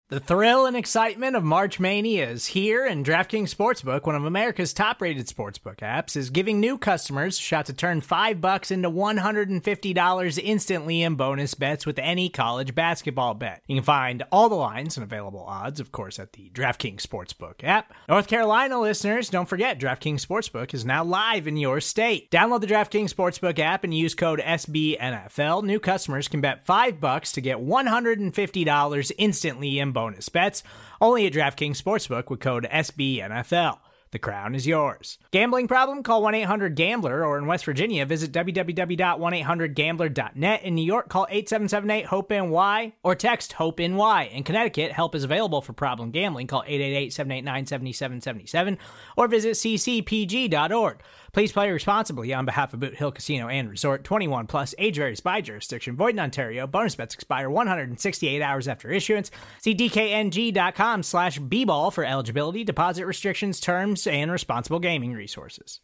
The thrill and excitement of March Mania is here, and DraftKings Sportsbook, one of America's top-rated sportsbook apps, is giving new customers a shot to turn $5 into $150 instantly in bonus bets with any college basketball bet. You can find all the lines and available odds, of course, at the DraftKings Sportsbook app. North Carolina listeners, don't forget, DraftKings Sportsbook is now live in your state. Download the DraftKings Sportsbook app and use code SBNFL. New customers can bet $5 to get $150 instantly in bonus bets, only at DraftKings Sportsbook with code SBNFL. The crown is yours. Gambling problem? Call 1-800-GAMBLER, or in West Virginia, visit www.1800gambler.net. In New York, call 877-8-HOPE-NY or text HOPE-NY. In Connecticut, help is available for problem gambling. Call 888-789-7777 or visit ccpg.org. Please play responsibly on behalf of Boot Hill Casino and Resort. 21 plus, age varies by jurisdiction. Void in Ontario. Bonus bets expire 168 hours after issuance. See dkng.com/bball for eligibility, deposit restrictions, terms, and responsible gaming resources.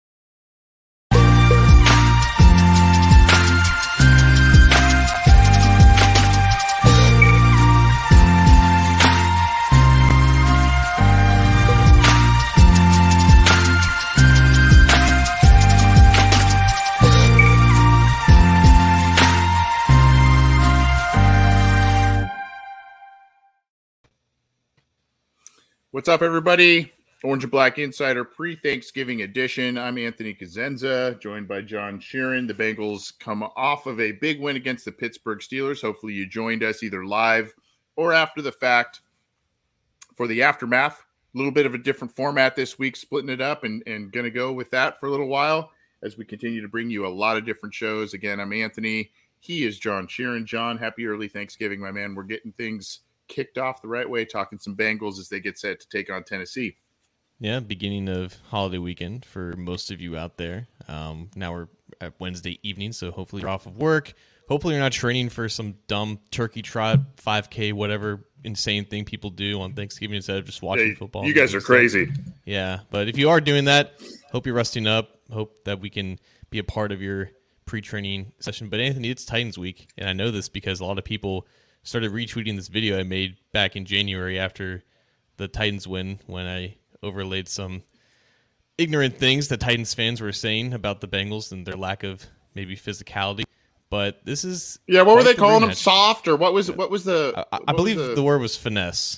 What's up, everybody? Orange and Black Insider pre-Thanksgiving edition. I'm Anthony Cosenza, joined by John Sheeran. The Bengals come off of a big win against the Pittsburgh Steelers. Hopefully you joined us either live or after the fact for the aftermath. A little bit of a different format this week, splitting it up and going to go with that for a little while as we continue to bring you a lot of different shows. Again, I'm Anthony. He is John Sheeran. John, happy early Thanksgiving, my man. We're getting things kicked off the right way, talking some Bengals as they get set to take on Tennessee. Yeah, beginning of holiday weekend for most of you out there. Now we're at Wednesday evening, so hopefully you're off of work. Hopefully you're not training for some dumb turkey trot, 5K, whatever insane thing people do on Thanksgiving instead of just watching football. You guys are crazy. Yeah, but if you are doing that, hope you're resting up. Hope that we can be a part of your pre-training session. But Anthony, it's Titans week, and I know this because a lot of people started retweeting this video I made back in January after the Titans win, when I overlaid some ignorant things that Titans fans were saying about the Bengals and their lack of maybe physicality. But this is what were they calling them? Soft, or what was the? I believe the word was finesse.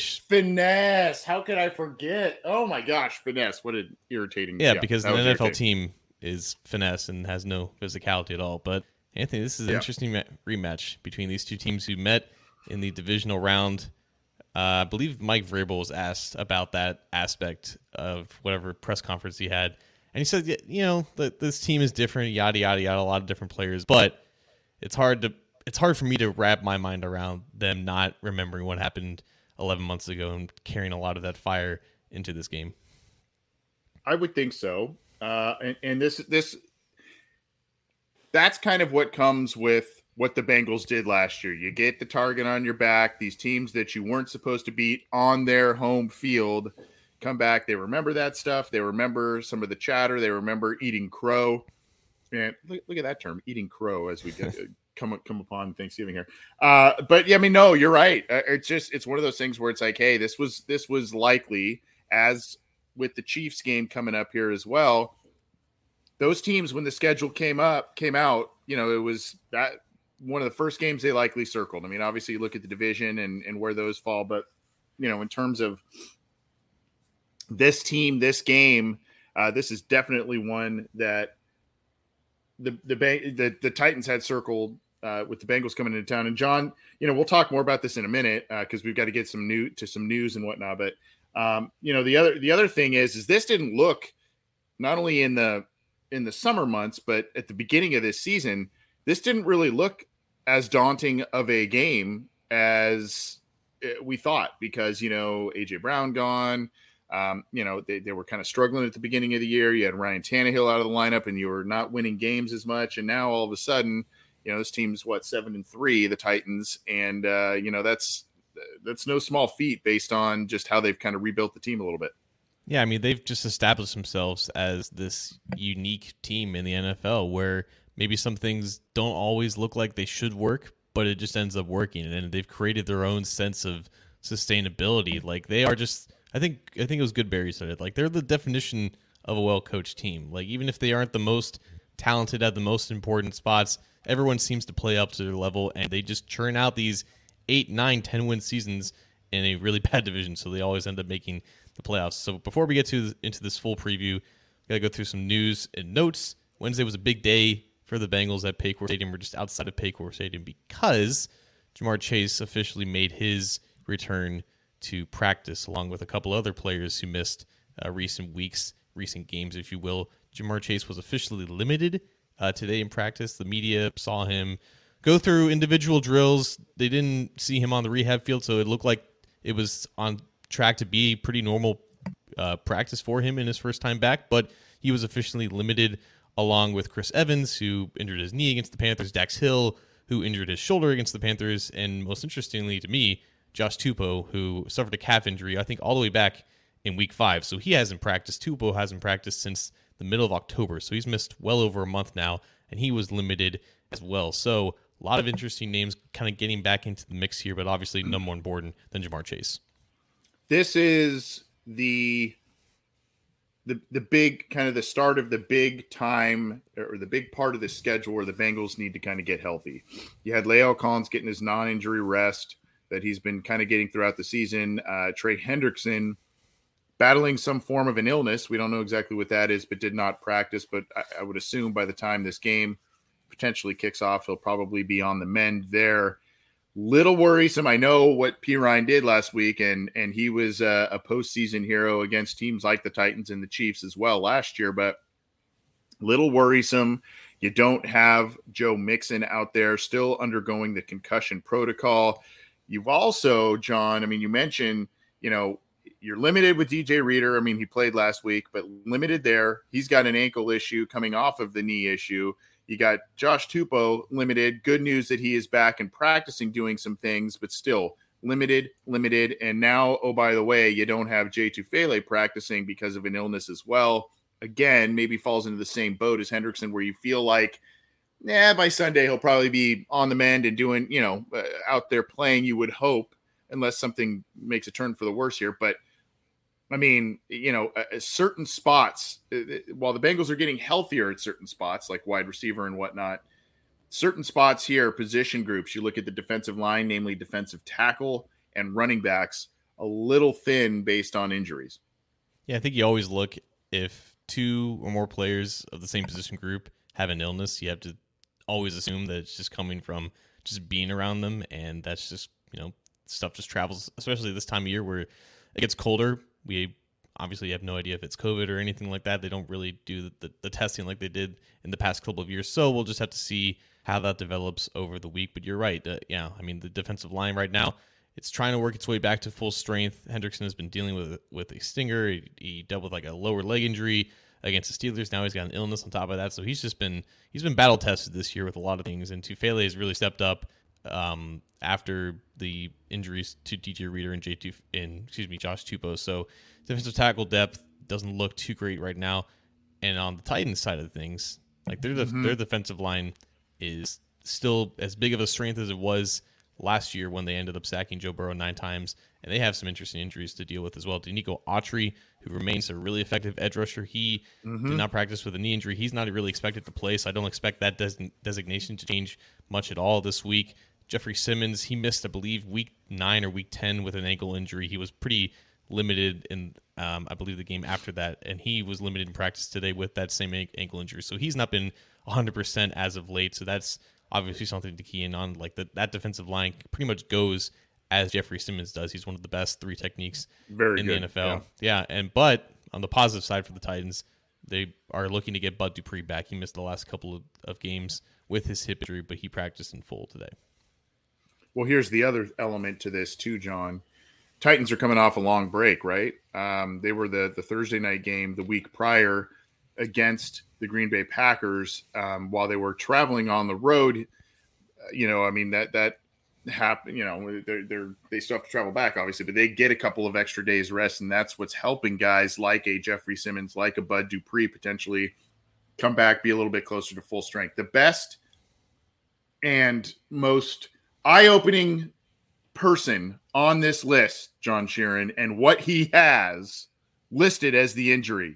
Finesse. How could I forget? Oh my gosh, finesse! What an irritating. Yeah, because the NFL team is finesse and has no physicality at all. But Anthony, this is an interesting rematch between these two teams who met in the divisional round. I believe Mike Vrabel was asked about that aspect of whatever press conference he had. And he said, this team is different, yada, yada, yada, a lot of different players. But it's hard for me to wrap my mind around them not remembering what happened 11 months ago and carrying a lot of that fire into this game. I would think so. And this that's kind of what comes with what the Bengals did last year. You get the target on your back. These teams that you weren't supposed to beat on their home field come back. They remember that stuff. They remember some of the chatter. They remember eating crow. And look at that term, eating crow, as we get, come upon Thanksgiving here. But yeah, I mean, no, you're right. It's one of those things where it's like, hey, this was likely, as with the Chiefs game coming up here as well. Those teams, when the schedule came out, it was that one of the first games they likely circled. I mean, obviously you look at the division and where those fall, but in terms of this team, this game, this is definitely one that the Titans had circled with the Bengals coming into town. And John, we'll talk more about this in a minute because we've got to get some news and whatnot. But the other thing is this didn't look, not only in the summer months, but at the beginning of this season, this didn't really look as daunting of a game as we thought, because, A.J. Brown gone, they were kind of struggling at the beginning of the year. You had Ryan Tannehill out of the lineup and you were not winning games as much. And now all of a sudden, this team's 7-3, the Titans. And, that's no small feat based on just how they've kind of rebuilt the team a little bit. Yeah, I mean, they've just established themselves as this unique team in the NFL where maybe some things don't always look like they should work, but it just ends up working. And they've created their own sense of sustainability. Like they are just, I think it was Goodberry said it. Like they're the definition of a well-coached team. Like even if they aren't the most talented at the most important spots, everyone seems to play up to their level, and they just churn out these 8, 9, 10 win seasons in a really bad division. So they always end up making the playoffs. So before we get into this full preview, got to go through some news and notes. Wednesday was a big day for the Bengals at Paycor Stadium. We're just outside of Paycor Stadium because Ja'Marr Chase officially made his return to practice, along with a couple other players who missed recent games, if you will. Ja'Marr Chase was officially limited today in practice. The media saw him go through individual drills. They didn't see him on the rehab field, so it looked like it was on track to be pretty normal practice for him in his first time back, but he was officially limited, along with Chris Evans, who injured his knee against the Panthers, Dax Hill, who injured his shoulder against the Panthers, and most interestingly to me, Josh Tupou, who suffered a calf injury, I think all the way back in week 5. So he hasn't practiced. Tupou hasn't practiced since the middle of October. So he's missed well over a month now, and he was limited as well. So a lot of interesting names kind of getting back into the mix here, but obviously none more important than Ja'Marr Chase. This is the big kind of the start of the big time, or the big part of the schedule where the Bengals need to kind of get healthy. You had La'el Collins getting his non-injury rest that he's been kind of getting throughout the season. Trey Hendrickson battling some form of an illness. We don't know exactly what that is, but did not practice. But I would assume by the time this game potentially kicks off, he'll probably be on the mend there. Little worrisome. I know what P. Ryan did last week, and he was a postseason hero against teams like the Titans and the Chiefs as well last year, but little worrisome. You don't have Joe Mixon out there still undergoing the concussion protocol. You've also, John, I mean, you mentioned, you're limited with DJ Reader. I mean, he played last week, but limited there. He's got an ankle issue coming off of the knee issue. You got Josh Tupou limited. Good news that he is back and practicing doing some things, but still limited. And now, oh, by the way, you don't have Jay Tufele practicing because of an illness as well. Again, maybe falls into the same boat as Hendrickson, where you feel like, by Sunday he'll probably be on the mend and doing, out there playing, you would hope, unless something makes a turn for the worse here. But I mean, certain spots, while the Bengals are getting healthier at certain spots, like wide receiver and whatnot, certain spots here, position groups, you look at the defensive line, namely defensive tackle and running backs, a little thin based on injuries. Yeah, I think you always look, if 2 or more players of the same position group have an illness, you have to always assume that it's just coming from just being around them, and that's just, stuff just travels, especially this time of year where it gets colder. We obviously have no idea if it's COVID or anything like that. They don't really do the testing like they did in the past couple of years. So we'll just have to see how that develops over the week. But you're right. I mean, the defensive line right now, it's trying to work its way back to full strength. Hendrickson has been dealing with a stinger. He dealt with like a lower leg injury against the Steelers. Now he's got an illness on top of that. So he's been battle tested this year with a lot of things. And Tufele has really stepped up after the injuries to DJ Reader and Josh Tupou. So defensive tackle depth doesn't look too great right now. And on the Titans side of things, like their defensive line is still as big of a strength as it was last year when they ended up sacking Joe Burrow 9 times, and they have some interesting injuries to deal with as well. Denico Autry, who remains a really effective edge rusher, he did not practice with a knee injury. He's not really expected to play, so I don't expect that designation to change much at all this week. Jeffrey Simmons, he missed, I believe, week 9 or week 10 with an ankle injury. He was pretty limited in, I believe, the game after that, and he was limited in practice today with that same ankle injury. So he's not been 100% as of late, so that's obviously something to key in on. Like that defensive line pretty much goes as Jeffrey Simmons does. He's one of the best 3 techniques in the NFL. Yeah, but on the positive side for the Titans, they are looking to get Bud Dupree back. He missed the last couple of games with his hip injury, but he practiced in full today. Well, here's the other element to this too, John. Titans are coming off a long break, right? They were the Thursday night game the week prior against the Green Bay Packers while they were traveling on the road. That happened. They still have to travel back, obviously, but they get a couple of extra days rest, and that's what's helping guys like a Jeffrey Simmons, like a Bud Dupree potentially come back, be a little bit closer to full strength. The best and most eye-opening person on this list, John Sheeran, and what he has listed as the injury.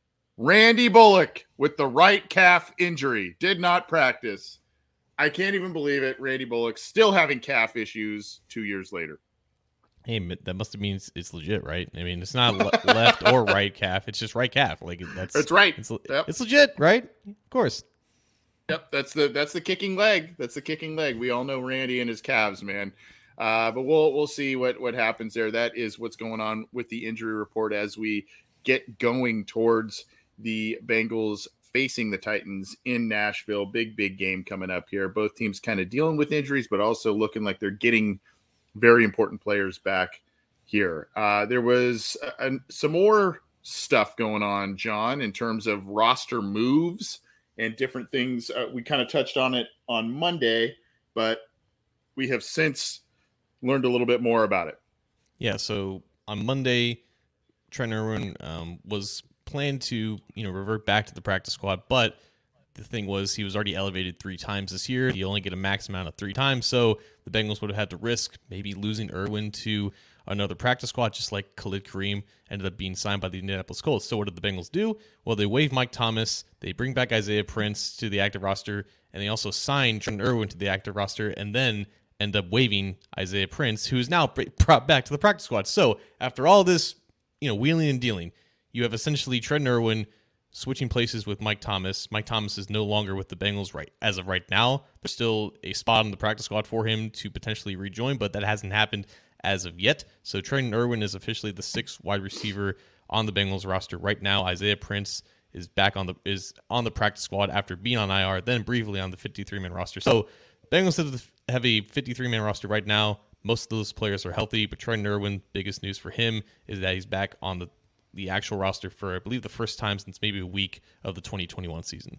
Randy Bullock with the right calf injury, did not practice. I can't even believe it. Randy Bullock still having calf issues 2 years later. Hey, that must mean it's legit, right? I mean, it's not left or right calf; it's just right calf. Like that's right. It's legit, right? Of course. Yep, that's the kicking leg. That's the kicking leg. We all know Randy and his calves, man. But we'll see what happens there. That is what's going on with the injury report as we get going towards the Bengals facing the Titans in Nashville. Big game coming up here. Both teams kind of dealing with injuries, but also looking like they're getting very important players back here. There was some more stuff going on, John, in terms of roster moves and different things. We kind of touched on it on Monday, but we have since learned a little bit more about it. Yeah, so on Monday, Trent Irwin was planned to revert back to the practice squad, but the thing was he was already elevated 3 times this year. He only get a max amount of 3 times, so the Bengals would have had to risk maybe losing Irwin to another practice squad, just like Khalid Kareem ended up being signed by the Indianapolis Colts. So what did the Bengals do? Well, they waive Mike Thomas, they bring back Isaiah Prince to the active roster, and they also sign Trent Irwin to the active roster, and then end up waiving Isaiah Prince, who is now brought back to the practice squad. So after all this, wheeling and dealing, you have essentially Trent Irwin switching places with Mike Thomas. Mike Thomas is no longer with the Bengals as of right now. There's still a spot on the practice squad for him to potentially rejoin, but that hasn't happened as of yet. So Trent Irwin is officially the 6th wide receiver on the Bengals roster right now. Isaiah Prince is back on the practice squad after being on IR, then briefly on the 53-man roster. So Bengals have a 53-man roster right now. Most of those players are healthy, but Trent Irwin, biggest news for him is that he's back on the actual roster for, I believe, the first time since maybe a week of the 2021 season.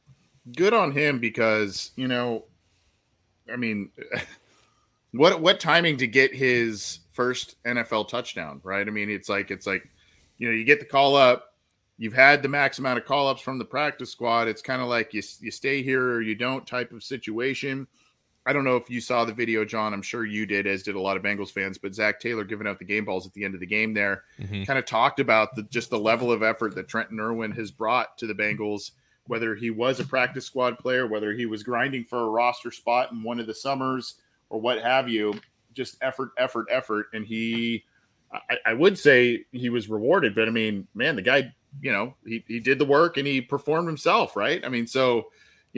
Good on him because, I mean, what timing to get his first NFL touchdown, right? I mean, it's like, you get the call up, you've had the max amount of call ups from the practice squad. It's kind of like you stay here or you don't type of situation. I don't know if you saw the video, John. I'm sure you did, as did a lot of Bengals fans. But Zach Taylor giving out the game balls at the end of the game there kind of talked about just the level of effort that Trenton Irwin has brought to the Bengals, whether he was a practice squad player, whether he was grinding for a roster spot in one of the summers or what have you, just effort. And I would say he was rewarded. But, I mean, man, the guy, he did the work and he performed himself, right? I mean, so, you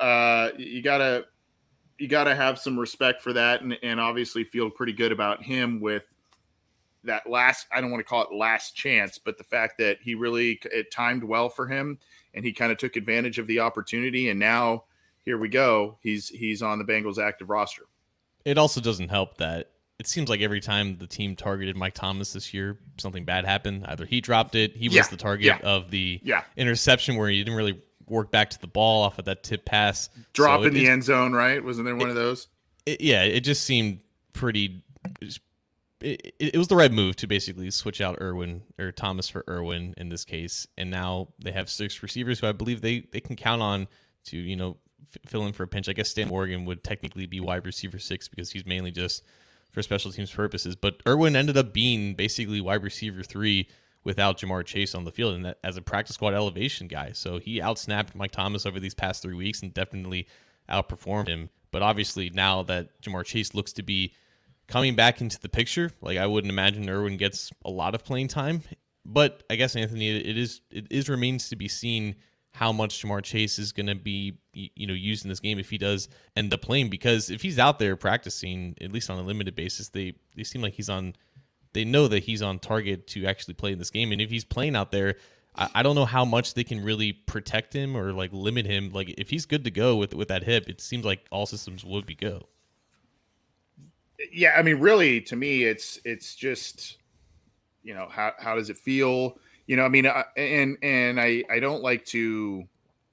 got to have some respect for that and obviously feel pretty good about him with that last, I don't want to call it last chance, but the fact that it timed well for him and he kind of took advantage of the opportunity. And now here we go. He's on the Bengals active roster. It also doesn't help that it seems like every time the team targeted Mike Thomas this year, something bad happened. Either he dropped it. He was the target of the interception where he didn't really work back to the ball off of that tip pass. Drop in the end zone, right? Wasn't there one of those? It just seemed pretty... It was the right move to basically switch out Thomas for Irwin in this case. And now they have 6 receivers who I believe they can count on to, fill in for a pinch. I guess Stan Morgan would technically be wide receiver 6 because he's mainly just for special teams purposes. But Irwin ended up being basically wide receiver 3 without Jamar Chase on the field, and that as a practice squad elevation guy. So he outsnapped Mike Thomas over these past 3 weeks and definitely outperformed him. But obviously now that Jamar Chase looks to be coming back into the picture, like I wouldn't imagine Irwin gets a lot of playing time. But I guess, Anthony, it remains to be seen how much Jamar Chase is going to be used in this game if he does end up playing. Because if he's out there practicing, at least on a limited basis, they seem like they know that he's on target to actually play in this game. And if he's playing out there, I don't know how much they can really protect him or like limit him. Like if he's good to go with that hip, it seems like all systems would be go. Yeah, I mean, really, to me, it's just, how does it feel? I mean, and I don't like to.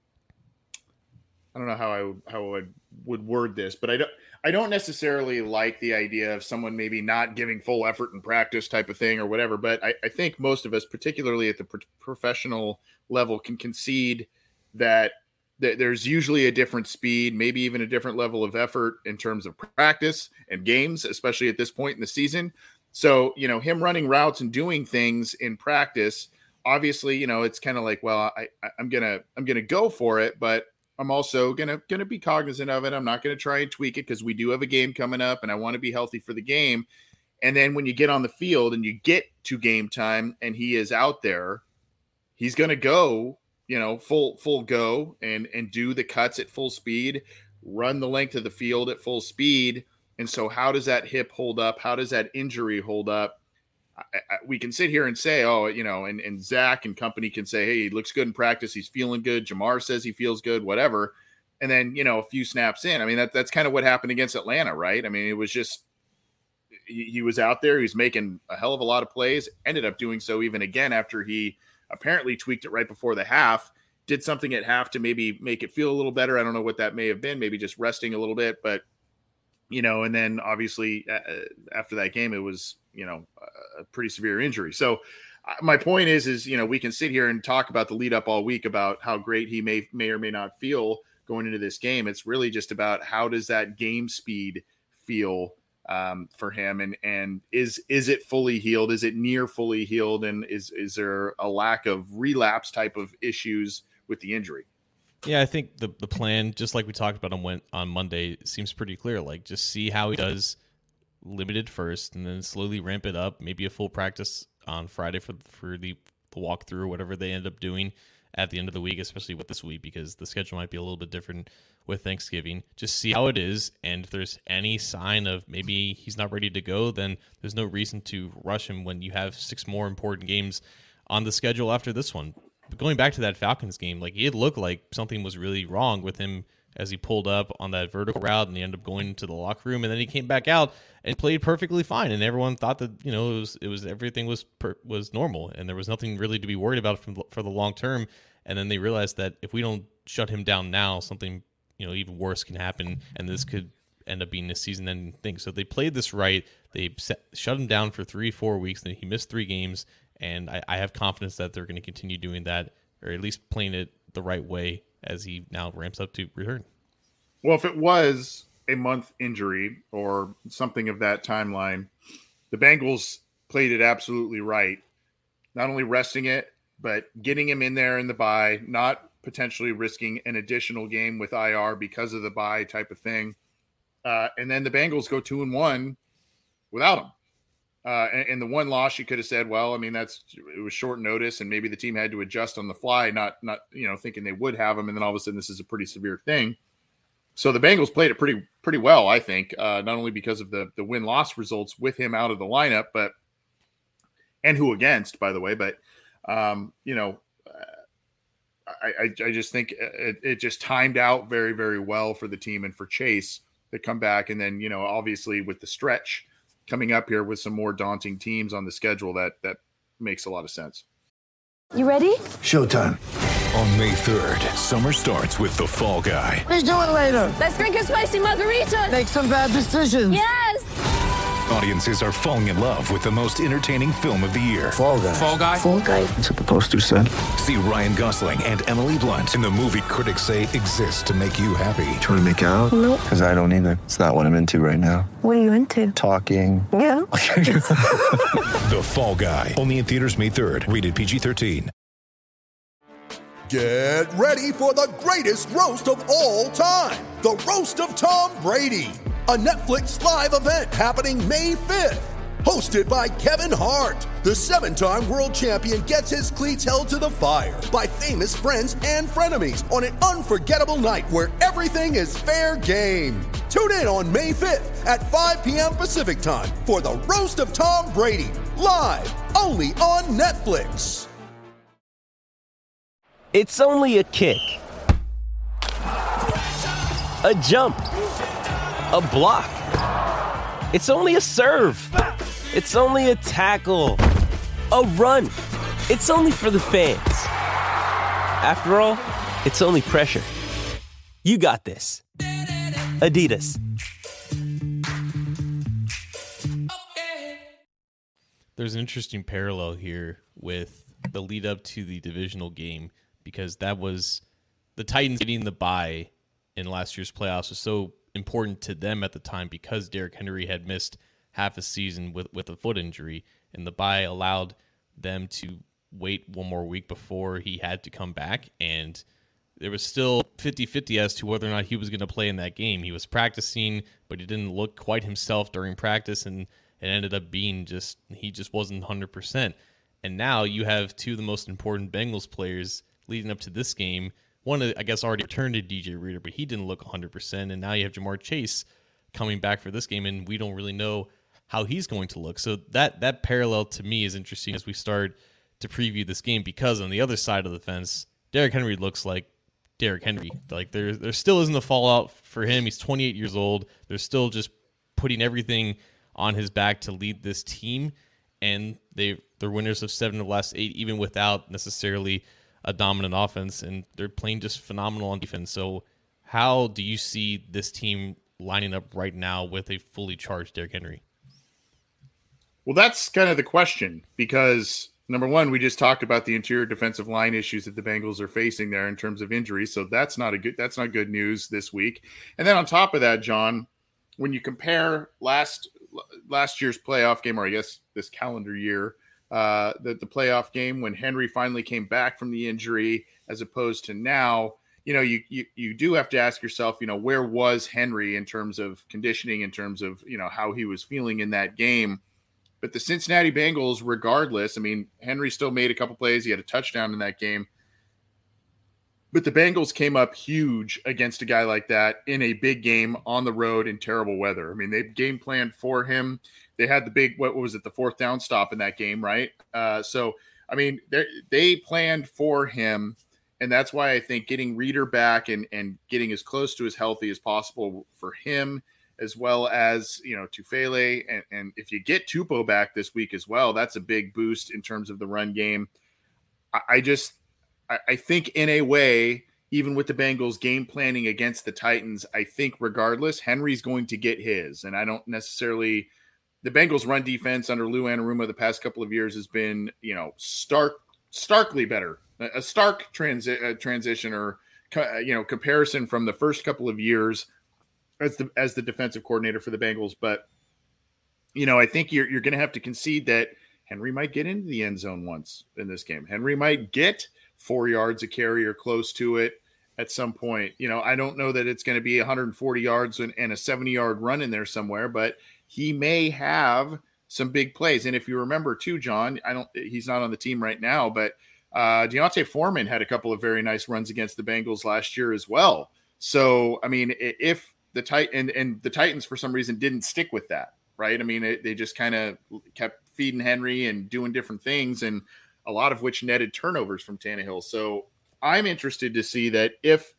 I don't know how I would word this, but I don't necessarily like the idea of someone maybe not giving full effort in practice type of thing or whatever. But I think most of us, particularly at the professional level, can concede that there's usually a different speed, maybe even a different level of effort in terms of practice and games, especially at this point in the season. So, him running routes and doing things in practice, obviously, it's kind of like, well, I'm going to go for it, but I'm also going to be cognizant of it. I'm not going to try and tweak it because we do have a game coming up and I want to be healthy for the game. And then when you get on the field and you get to game time and he is out there, he's going to go, full go and do the cuts at full speed, run the length of the field at full speed. And so how does that hip hold up? How does that injury hold up? We can sit here and say, and Zach and company can say, hey, he looks good in practice. He's feeling good. Jamar says he feels good, whatever. And then, a few snaps in. I mean, that's kind of what happened against Atlanta, right? I mean, it was just, he was out there. He was making a hell of a lot of plays, ended up doing so even again after he apparently tweaked it right before the half, did something at half to maybe make it feel a little better. I don't know what that may have been, maybe just resting a little bit, but and then obviously after that game, it was, a pretty severe injury. So my point is, we can sit here and talk about the lead up all week about how great he may or may not feel going into this game. It's really just about how does that game speed feel for him, and is it fully healed? Is it near fully healed? And is there a lack of relapse type of issues with the injury? Yeah, I think the plan, just like we talked about on Monday, seems pretty clear. Like, just see how he does limited first, and then slowly ramp it up. Maybe a full practice on Friday for the walkthrough or whatever they end up doing at the end of the week, especially with this week, because the schedule might be a little bit different with Thanksgiving. Just see how it is, and if there's any sign of maybe he's not ready to go, then there's no reason to rush him when you have 6 more important games on the schedule after this one. But going back to that Falcons game, like, it looked like something was really wrong with him as he pulled up on that vertical route, and he ended up going into the locker room, and then he came back out and played perfectly fine, and everyone thought that it was everything was normal, and there was nothing really to be worried about for the long term. And then they realized that if we don't shut him down now, something even worse can happen, and this could end up being a season-ending thing. So they played this right. They shut him down for 3-4 weeks, and he missed 3 games. And I have confidence that they're going to continue doing that, or at least playing it the right way as he now ramps up to return. Well, if it was a month injury or something of that timeline, the Bengals played it absolutely right. Not only resting it, but getting him in there in the bye, not potentially risking an additional game with IR because of the bye type of thing. And then the Bengals go 2-1 without him. And the one loss, you could have said, well, I mean, it was short notice, and maybe the team had to adjust on the fly, not thinking they would have him. And then all of a sudden, this is a pretty severe thing. So the Bengals played it pretty well, I think, not only because of the win-loss results with him out of the lineup, and who against, by the way, but I just think it just timed out very, very well for the team and for Chase to come back. And then, obviously with the stretch coming up here with some more daunting teams on the schedule, that makes a lot of sense. You ready? Showtime. On May 3rd, summer starts with The Fall Guy. Let's do it later. Let's drink a spicy margarita. Make some bad decisions. Yes! Audiences are falling in love with the most entertaining film of the year. Fall Guy. Fall Guy? Fall Guy. That's what the poster said. See Ryan Gosling and Emily Blunt in the movie critics say exists to make you happy. Trying to make it out? Nope. Because I don't either. It's not what I'm into right now. What are you into? Talking. Yeah. The Fall Guy. Only in theaters May 3rd. Rated PG-13. Get ready for the greatest roast of all time. The Roast of Tom Brady. A Netflix live event happening May 5th. Hosted by Kevin Hart. The 7-time world champion gets his cleats held to the fire by famous friends and frenemies on an unforgettable night where everything is fair game. Tune in on May 5th at 5 p.m. Pacific time for the Roast of Tom Brady. Live only on Netflix. It's only a kick, a jump, a block. It's only a serve. It's only a tackle, a run. It's only for the fans. After all, it's only pressure. You got this. Adidas. There's an interesting parallel here with the lead up to the divisional game, because that was the Titans getting the bye in last year's playoffs was so important to them at the time because Derrick Henry had missed half a season with a foot injury, and the bye allowed them to wait one more week before he had to come back, and there was still 50-50 as to whether or not he was going to play in that game. He was practicing, but he didn't look quite himself during practice, and it ended up being he just wasn't 100%. And now you have two of the most important Bengals players leading up to this game. One, I guess, already returned to DJ Reader, but he didn't look 100%. And now you have Jamar Chase coming back for this game, and we don't really know how he's going to look. So that parallel to me is interesting as we start to preview this game, because on the other side of the fence, Derrick Henry looks like Derrick Henry. Like there still isn't a fallout for him. He's 28 years old. They're still just putting everything on his back to lead this team, and they're winners of 7 of the last 8, even without necessarily a dominant offense, and they're playing just phenomenal on defense. So how do you see this team lining up right now with a fully charged Derrick Henry? Well, that's kind of the question, because number one, we just talked about the interior defensive line issues that the Bengals are facing there in terms of injuries. So that's not good news this week. And then on top of that, John, when you compare last year's playoff game, or I guess this calendar year, the playoff game when Henry finally came back from the injury, as opposed to now, you do have to ask yourself, where was Henry in terms of conditioning, in terms of, how he was feeling in that game. But the Cincinnati Bengals, regardless, I mean, Henry still made a couple plays. He had a touchdown in that game. But the Bengals came up huge against a guy like that in a big game on the road in terrible weather. I mean, they game planned for him. They had the big, what was it, the 4th down stop in that game, right? So, I mean, they planned for him. And that's why I think getting Reader back and getting as close to as healthy as possible for him, as well as, Tufele. And if you get Tupou back this week as well, that's a big boost in terms of the run game. I think in a way, even with the Bengals game planning against the Titans, I think regardless, Henry's going to get his. And I don't necessarily – the Bengals run defense under Lou Anarumo the past couple of years has been, starkly better. A stark transition or, comparison from the first couple of years as the defensive coordinator for the Bengals. But, I think you're going to have to concede that Henry might get into the end zone once in this game. Henry might get 4 yards a carry or close to it at some point. I don't know that it's going to be 140 yards and a 70-yard run in there somewhere, but he may have some big plays. And if you remember too, John, he's not on the team right now, but Deontay Foreman had a couple of very nice runs against the Bengals last year as well. So, I mean, if the Titans for some reason didn't stick with that, right? I mean, they just kind of kept feeding Henry and doing different things, and a lot of which netted turnovers from Tannehill. So I'm interested to see that if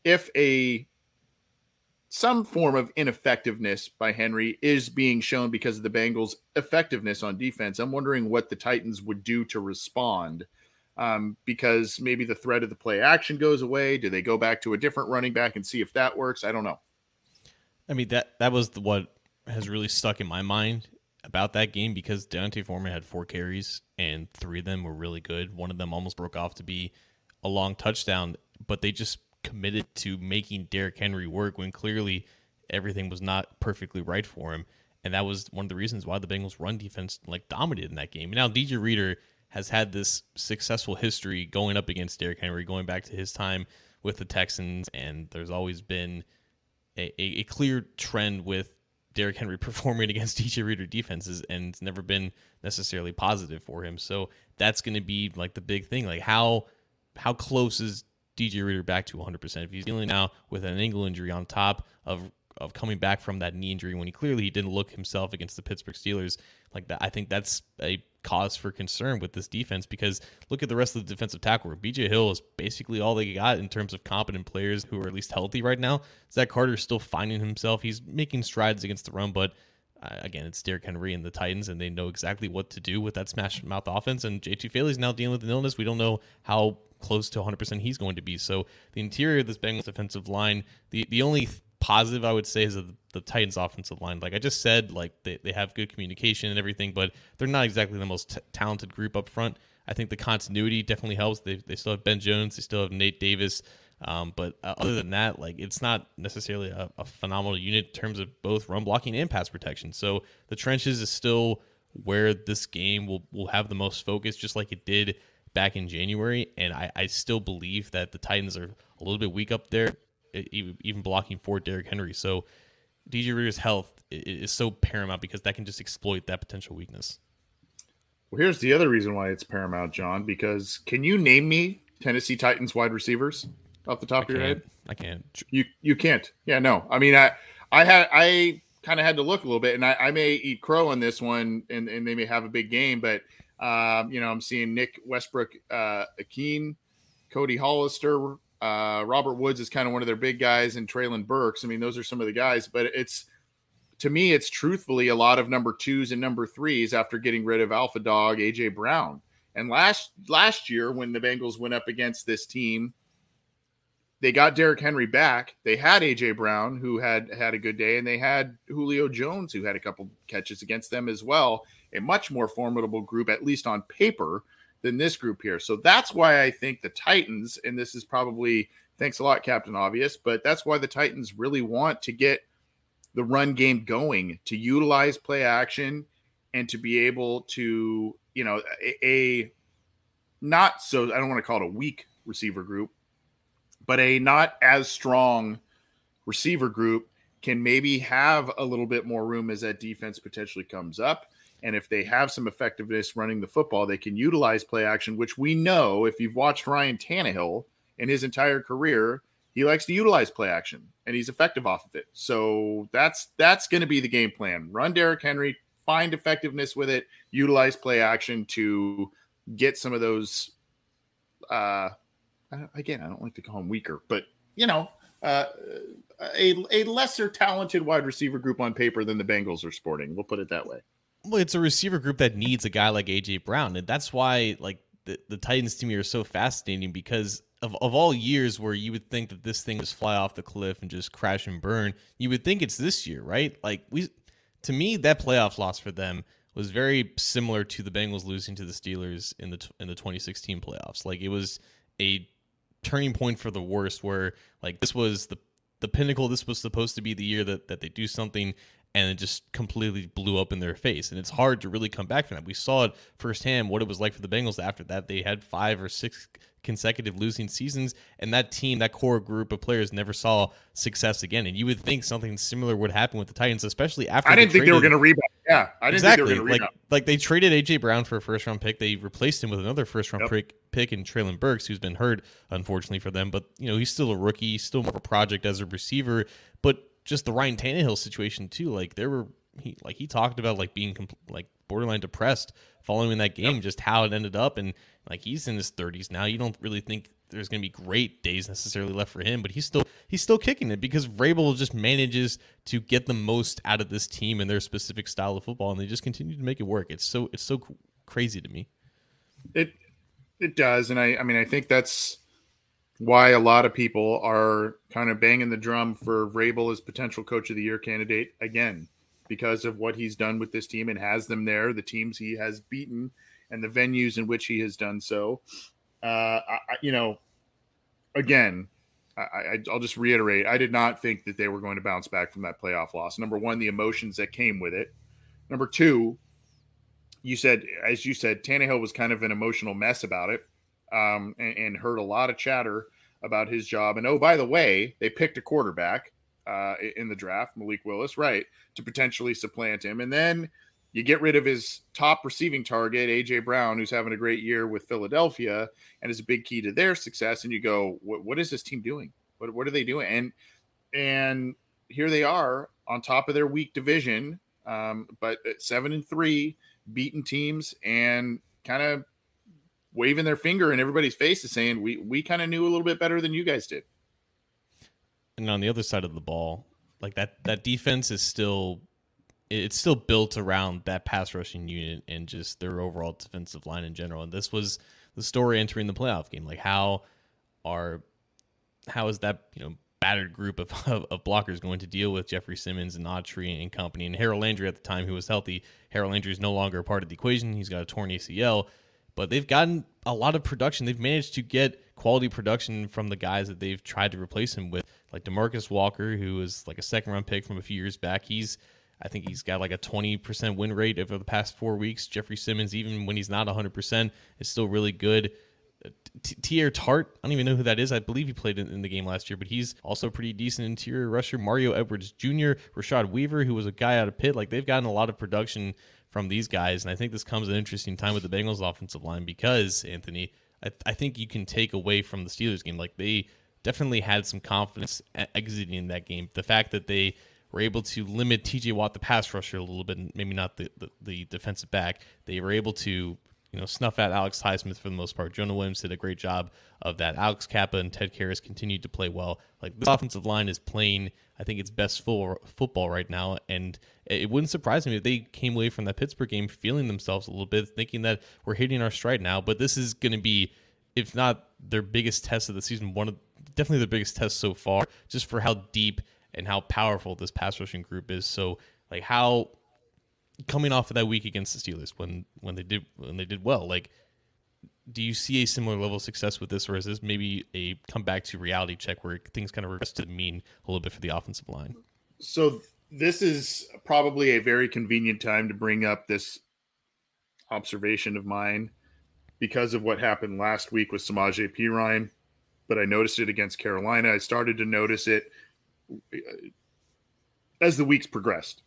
some form of ineffectiveness by Henry is being shown because of the Bengals' effectiveness on defense, I'm wondering what the Titans would do to respond. Because maybe the threat of the play action goes away. Do they go back to a different running back and see if that works? I don't know. I mean, that was what has really stuck in my mind about that game, because Deontay Foreman had 4 carries and 3 of them were really good. One of them almost broke off to be a long touchdown, but they just committed to making Derrick Henry work when clearly everything was not perfectly right for him. And that was one of the reasons why the Bengals run defense dominated in that game. Now, DJ Reader has had this successful history going up against Derrick Henry, going back to his time with the Texans, and there's always been a clear trend with Derrick Henry performing against DJ Reader defenses, and it's never been necessarily positive for him. So that's going to be the big thing. How close is DJ Reader back to 100%? If he's dealing now with an ankle injury on top of coming back from that knee injury when he didn't look himself against the Pittsburgh Steelers like that, I think that's a cause for concern with this defense, because look at the rest of the defensive tackle. BJ Hill is basically all they got in terms of competent players who are at least healthy right now. Zach Carter is still finding himself. He's making strides against the run, but again, it's Derrick Henry and the Titans, and they know exactly what to do with that smash mouth offense. And Jay Tufele is now dealing with an illness. We don't know how close to 100% he's going to be. So the interior of this Bengals defensive line, the only positive I would say is the Titans offensive line. Like I just said, they have good communication and everything, but they're not exactly the most talented group up front. I think the continuity definitely helps. They still have Ben Jones. They still have Nate Davis. But other than that, like, it's not necessarily a phenomenal unit in terms of both run blocking and pass protection. So the trenches is still where this game will have the most focus, just like it did back in January. And I still believe that the Titans are a little bit weak up there, even blocking for Derrick Henry. So DJ Reader's health is so paramount because that can just exploit that potential weakness. Well, here's the other reason why it's paramount, John, because can you name me Tennessee Titans wide receivers off the top of your head? I can't. You can't. Yeah, no. I mean, I kind of had to look a little bit, and I may eat crow on this one, and they may have a big game, but I'm seeing Nick Westbrook, Akeen, Cody Hollister, Robert Woods is kind of one of their big guys, and Treylon Burks. I mean, those are some of the guys, but to me, it's truthfully a lot of number 2s and number 3s after getting rid of Alpha Dog AJ Brown. And last year, when the Bengals went up against this team, they got Derrick Henry back. They had AJ Brown, who had a good day, and they had Julio Jones, who had a couple catches against them as well. A much more formidable group, at least on paper, than this group here. So that's why I think the Titans, and this is probably, thanks a lot, Captain Obvious, but that's why the Titans really want to get the run game going, to utilize play action and to be able to, a not so, I don't want to call it a weak receiver group, but a not as strong receiver group can maybe have a little bit more room as that defense potentially comes up. And if they have some effectiveness running the football, they can utilize play action, which we know, if you've watched Ryan Tannehill in his entire career, he likes to utilize play action and he's effective off of it. So that's going to be the game plan. Run Derrick Henry, find effectiveness with it, utilize play action to get some of those, again, I don't like to call them weaker, but a lesser talented wide receiver group on paper than the Bengals are sporting. We'll put it that way. Well, it's a receiver group that needs a guy like AJ Brown, and that's why like the Titans to me are so fascinating, because of all years where you would think that this thing just fly off the cliff and just crash and burn, you would think it's this year, right? Like to me, that playoff loss for them was very similar to the Bengals losing to the Steelers in the 2016 playoffs. Like, it was a turning point for the worst, where like this was the pinnacle. This was supposed to be the year that they do something, and it just completely blew up in their face. And it's hard to really come back from that. We saw it firsthand what it was like for the Bengals after that. They had 5 or 6 consecutive losing seasons, and that team, that core group of players, never saw success again. And you would think something similar would happen with the Titans, especially after I didn't think they were going to rebound. Yeah, I didn't think they were going to rebound. Like they traded AJ Brown for a first-round pick. They replaced him with another first-round pick in Treylon Burks, who's been hurt, unfortunately for them. But he's still a rookie, he's still more of a project as a receiver. But just the Ryan Tannehill situation too. Like he talked about like being like borderline depressed following that game, just how it ended up, and like he's in his 30s now. You don't really think there's going to be great days necessarily left for him, but he's still kicking it because Vrabel just manages to get the most out of this team and their specific style of football, and they just continue to make it work. It's so crazy to me. It does, and I mean I think that's why a lot of people are kind of banging the drum for Vrabel as potential coach of the year candidate again, because of what he's done with this team and has them there, the teams he has beaten and the venues in which he has done so. Again, I'll just reiterate, I did not think that they were going to bounce back from that playoff loss. Number one, the emotions that came with it. Number two, as you said, Tannehill was kind of an emotional mess about it. And heard a lot of chatter about his job. And, oh, by the way, they picked a quarterback in the draft, Malik Willis, right, to potentially supplant him. And then you get rid of his top receiving target, A.J. Brown, who's having a great year with Philadelphia and is a big key to their success. And you go, what is this team doing? What are they doing? And here they are on top of their weak division, but at 7-3, beaten teams, and kind of waving their finger in everybody's face is saying we kind of knew a little bit better than you guys did. And on the other side of the ball, like that defense is still built around that pass rushing unit and just their overall defensive line in general. And this was the story entering the playoff game. Like how is that battered group of blockers going to deal with Jeffrey Simmons and Autry and company, and Harold Landry at the time, who was healthy. Harold Landry is no longer a part of the equation. He's got a torn ACL. but they've gotten a lot of production. They've managed to get quality production from the guys that they've tried to replace him with, like DeMarcus Walker, who was like a second-round pick from a few years back. I think he's got like a 20% win rate over the past 4 weeks. Jeffrey Simmons, even when he's not 100%, is still really good. Tier Tart, I don't even know who that is. I believe he played in the game last year, but he's also a pretty decent interior rusher. Mario Edwards Jr., Rashad Weaver, who was a guy out of Pitt. Like, they've gotten a lot of production from these guys, and I think this comes at an interesting time with the Bengals offensive line because, Anthony, I think you can take away from the Steelers game. Like, they definitely had some confidence exiting that game. The fact that they were able to limit TJ Watt, the pass rusher, a little bit, maybe not the defensive back. They were able to snuff out Alex Highsmith for the most part. Jonah Williams did a great job of that. Alex Kappa and Ted Karras continued to play well. Like, this offensive line is playing, I think, its best football right now, and it wouldn't surprise me if they came away from that Pittsburgh game feeling themselves a little bit, thinking that we're hitting our stride now. But this is going to be, if not their biggest test of the season, definitely their biggest test so far, just for how deep and how powerful this pass rushing group is. So, like, how coming off of that week against the Steelers when they did well, like, do you see a similar level of success with this, or is this maybe a come back to reality check where things kind of regress to the mean a little bit for the offensive line? So this is probably a very convenient time to bring up this observation of mine because of what happened last week with Samaje Perine, but I noticed it against Carolina. I started to notice it as the weeks progressed.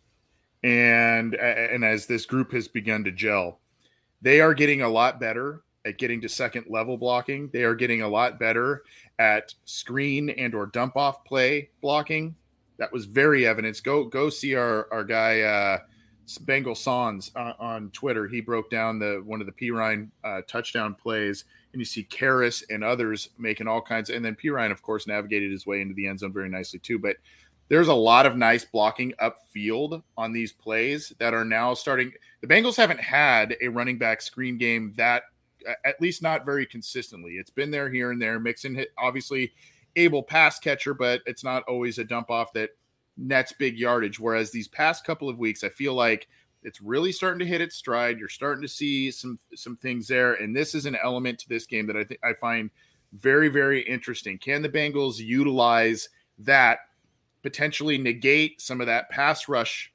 And as this group has begun to gel, they are getting a lot better at getting to second level blocking. They are getting a lot better at screen and or dump off play blocking. That was very evident. Go see our guy Bengal Sans on Twitter. He broke down one of the Perine touchdown plays, and you see Karras and others making all kinds. And then Perine, of course, navigated his way into the end zone very nicely too. But there's a lot of nice blocking upfield on these plays that are now starting. The Bengals haven't had a running back screen game that, at least not very consistently. It's been there here and there. Mixon hit, obviously able pass catcher, but it's not always a dump off that nets big yardage. Whereas these past couple of weeks, I feel like it's really starting to hit its stride. You're starting to see some things there. And this is an element to this game that I find very, very interesting. Can the Bengals utilize that, potentially negate some of that pass rush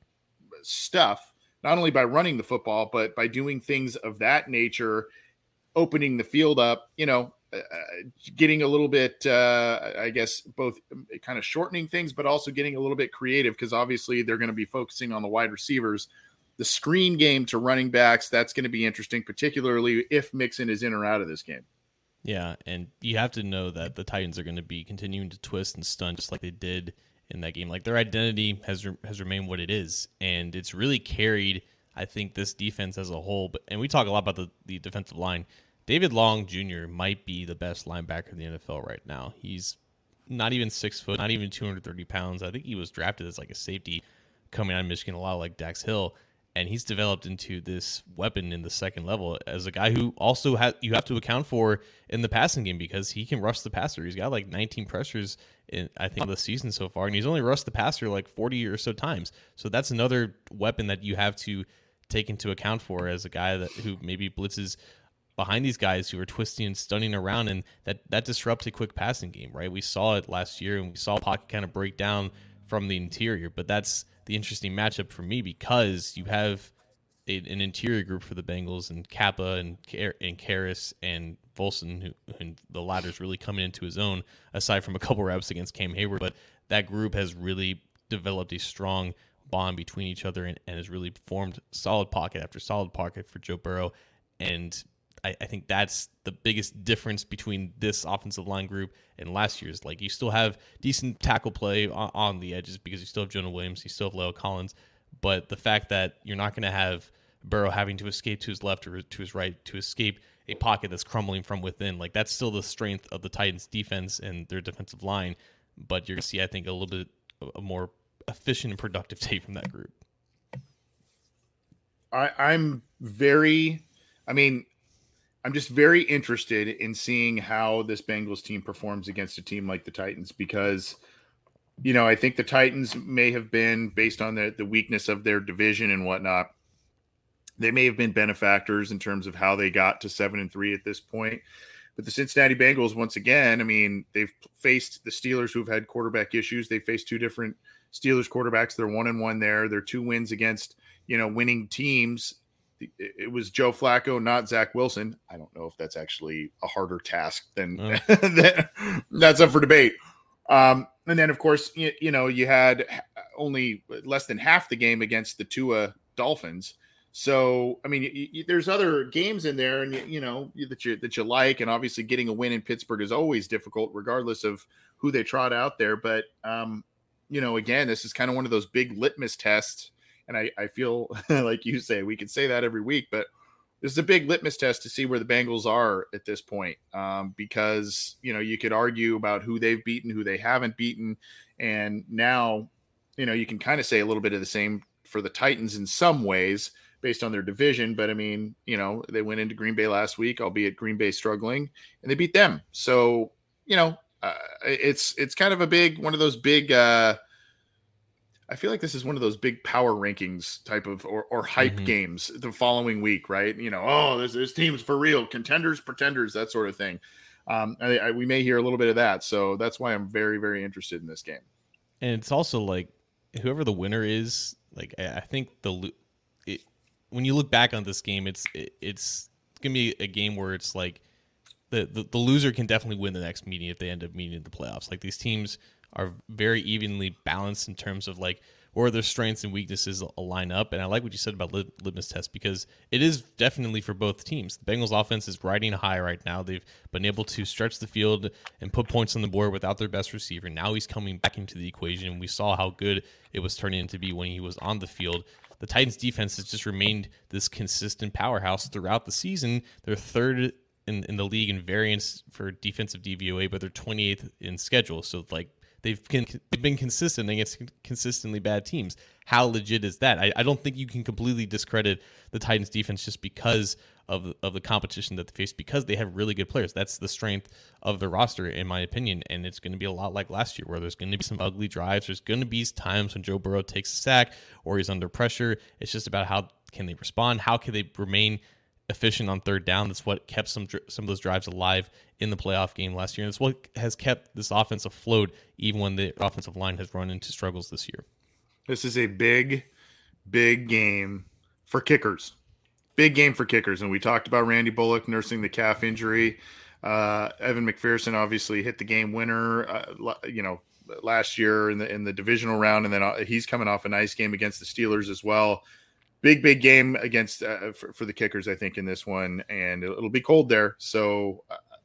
stuff, not only by running the football, but by doing things of that nature, opening the field up, getting a little bit, I guess, both kind of shortening things, but also getting a little bit creative, because obviously they're going to be focusing on the wide receivers. The screen game to running backs, that's going to be interesting, particularly if Mixon is in or out of this game. Yeah, and you have to know that the Titans are going to be continuing to twist and stun just like they did in that game. Like, their identity has remained what it is, and it's really carried, I think, this defense as a whole. And we talk a lot about the defensive line. David Long Jr. might be the best linebacker in the NFL right now. He's not even 6 foot, not even 230 pounds. I think he was drafted as like a safety coming out of Michigan, a lot like Dax Hill. And he's developed into this weapon in the second level as a guy who also you have to account for in the passing game, because he can rush the passer. He's got like 19 pressures in, I think, the season so far, and he's only rushed the passer like 40 or so times. So that's another weapon that you have to take into account for as a guy who maybe blitzes behind these guys who are twisting and stunning around, and that disrupts a quick passing game, right? We saw it last year, and we saw Pocket kind of break down from the interior, but that's the interesting matchup for me, because you have an interior group for the Bengals and Kappa and Karras and Volson, who the latter's really coming into his own, aside from a couple reps against Cam Hayward. But that group has really developed a strong bond between each other and has really formed solid pocket after solid pocket for Joe Burrow. And I think that's the biggest difference between this offensive line group and last year's. Like, you still have decent tackle play on the edges because you still have Jonah Williams, you still have Leo Collins, but the fact that you're not going to have Burrow having to escape to his left or to his right to escape a pocket that's crumbling from within, like, that's still the strength of the Titans defense and their defensive line. But you're going to see, I think, a little bit a more efficient and productive tape from that group. I'm just very interested in seeing how this Bengals team performs against a team like the Titans, because, I think the Titans may have been, based on the weakness of their division and whatnot, They may have been benefactors in terms of how they got to 7-3 at this point. But the Cincinnati Bengals, once again, I mean, they've faced the Steelers who've had quarterback issues. They faced two different Steelers quarterbacks. They're 1-1 there. They're 2 wins against, winning teams. It was Joe Flacco, not Zach Wilson. I don't know if that's actually a harder task than that's up for debate. And then, of course, you had only less than half the game against the Tua Dolphins. So, I mean, there's other games in there, and that you like, and obviously getting a win in Pittsburgh is always difficult, regardless of who they trot out there. But again, this is kind of one of those big litmus tests, and I feel like you say we could say that every week, but this is a big litmus test to see where the Bengals are at this point, because you could argue about who they've beaten, who they haven't beaten, and now you can kind of say a little bit of the same for the Titans in some ways, based on their division. But I mean, they went into Green Bay last week, albeit Green Bay struggling, and they beat them. So, it's kind of one of those big, I feel like this is one of those big power rankings type of, or hype games the following week, right? There's teams for real, contenders, pretenders, that sort of thing. We may hear a little bit of that. So that's why I'm very, very interested in this game. And it's also like, whoever the winner is, like, I think when you look back on this game, it's gonna be a game where it's like the loser can definitely win the next meeting if they end up meeting in the playoffs. Like, these teams are very evenly balanced in terms of like where their strengths and weaknesses line up. And I like what you said about litmus test, because it is definitely for both teams. The Bengals offense is riding high right now. They've been able to stretch the field and put points on the board without their best receiver. Now he's coming back into the equation. We saw how good it was turning into be when he was on the field. The Titans defense has just remained this consistent powerhouse throughout the season. They're third in the league in variance for defensive DVOA, but they're 28th in schedule. So like, they've been consistent against consistently bad teams. How legit is that? I don't think you can completely discredit the Titans defense just because of the competition that they face, because they have really good players. That's the strength of the roster, in my opinion. And it's going to be a lot like last year, where there's going to be some ugly drives. There's going to be times when Joe Burrow takes a sack or he's under pressure. It's just about how can they respond? How can they remain efficient on third down? That's what kept some of those drives alive in the playoff game last year. And it's what has kept this offense afloat, even when the offensive line has run into struggles this year. This is a big, big game for kickers. Big game for kickers. And we talked about Randy Bullock nursing the calf injury. Evan McPherson obviously hit the game winner, last year in the divisional round. And then he's coming off a nice game against the Steelers as well. Big game against for the kickers, I think, in this one. And it'll be cold there. So,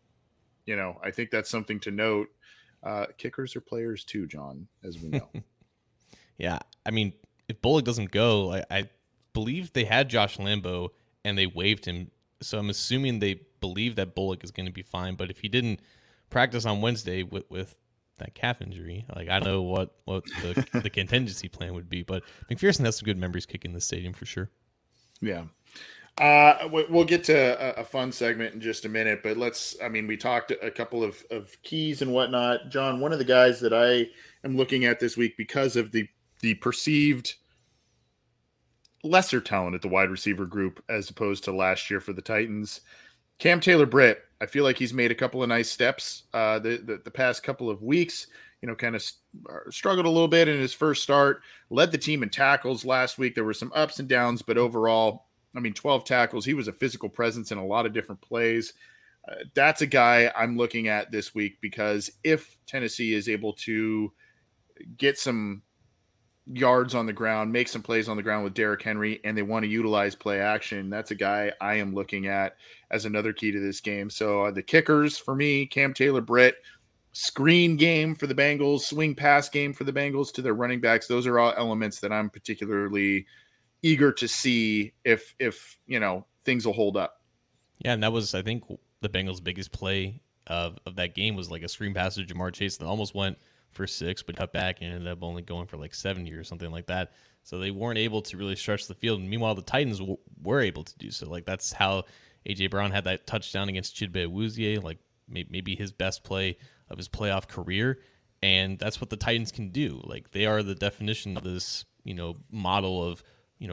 I think that's something to note. Kickers are players too, John, as we know. Yeah. I mean, if Bullock doesn't go, I believe they had Josh Lambo and they waived him. So I'm assuming they believe that Bullock is going to be fine. But if he didn't practice on Wednesday with that calf injury, like, I don't know what the contingency plan would be. But McPherson has some good memories kicking the stadium for sure. Yeah. We'll get to a fun segment in just a minute, but we talked a couple of keys and whatnot. John, one of the guys that I am looking at this week because of the perceived lesser talent at the wide receiver group as opposed to last year for the Titans, Cam Taylor-Britt, I feel like he's made a couple of nice steps the past couple of weeks. Kind of struggled a little bit in his first start, led the team in tackles last week. There were some ups and downs, but overall, 12 tackles. He was a physical presence in a lot of different plays. That's a guy I'm looking at this week, because if Tennessee is able to get some yards on the ground, make some plays on the ground with Derrick Henry, and they want to utilize play action, that's a guy I am looking at as another key to this game. So the kickers for me, Cam Taylor-Britt, screen game for the Bengals, swing pass game for the Bengals to their running backs. Those are all elements that I'm particularly eager to see if things will hold up. Yeah, and that was, I think, the Bengals' biggest play of that game was like a screen pass to Jamar Chase that almost went for 6, but cut back and ended up only going for like 70 or something like that. So they weren't able to really stretch the field. And meanwhile, the Titans were able to do so. Like, that's how A.J. Brown had that touchdown against Chidbe Awuzie, like maybe his best play of his playoff career. And that's what the Titans can do. Like, they are the definition of this, model of,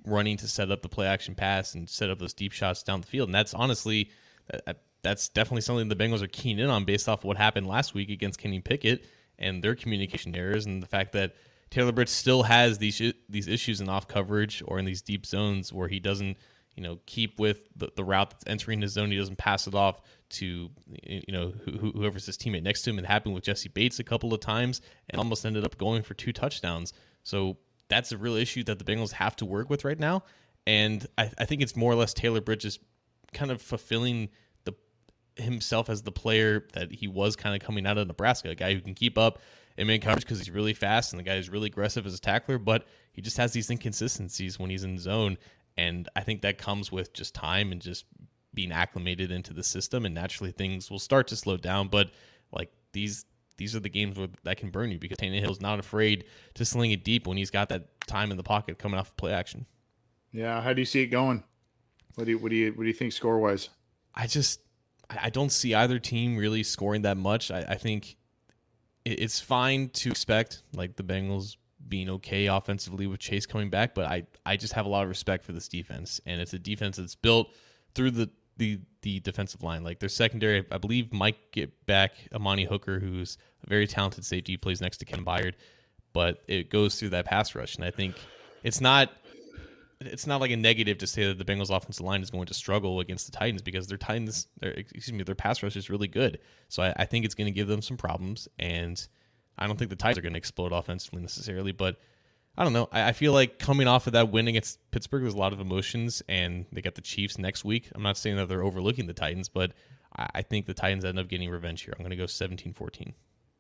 running to set up the play action pass and set up those deep shots down the field. And that's honestly, that's definitely something the Bengals are keen in on based off of what happened last week against Kenny Pickett and their communication errors, and the fact that Taylor Britt still has these issues in off coverage or in these deep zones where he doesn't, keep with the route that's entering his zone. He doesn't pass it off to, whoever's his teammate next to him. It happened with Jesse Bates a couple of times and almost ended up going for 2 touchdowns. So that's a real issue that the Bengals have to work with right now. And I think it's more or less Taylor Britt just kind of fulfilling himself as the player that he was kind of coming out of Nebraska, a guy who can keep up in man coverage because he's really fast and the guy who's really aggressive as a tackler, but he just has these inconsistencies when he's in zone. And I think that comes with just time and just being acclimated into the system, and naturally things will start to slow down. But like these are the games that can burn you, because Tannehill's not afraid to sling it deep when he's got that time in the pocket coming off of play action. Yeah, how do you see it going? What do you think score wise? I don't see either team really scoring that much. I think it's fine to expect like the Bengals being okay offensively with Chase coming back, but I just have a lot of respect for this defense, and it's a defense that's built through the defensive line. Like their secondary, I believe, might get back Amani Hooker, who's a very talented safety, plays next to Ken Byard, but it goes through that pass rush, and I think it's not like a negative to say that the Bengals offensive line is going to struggle against the Titans, because their pass rush is really good. So I think it's going to give them some problems, and I don't think the Titans are going to explode offensively necessarily, but I don't know. I feel like coming off of that win against Pittsburgh, there's a lot of emotions, and they got the Chiefs next week. I'm not saying that they're overlooking the Titans, but I think the Titans end up getting revenge here. I'm going to go 17-14.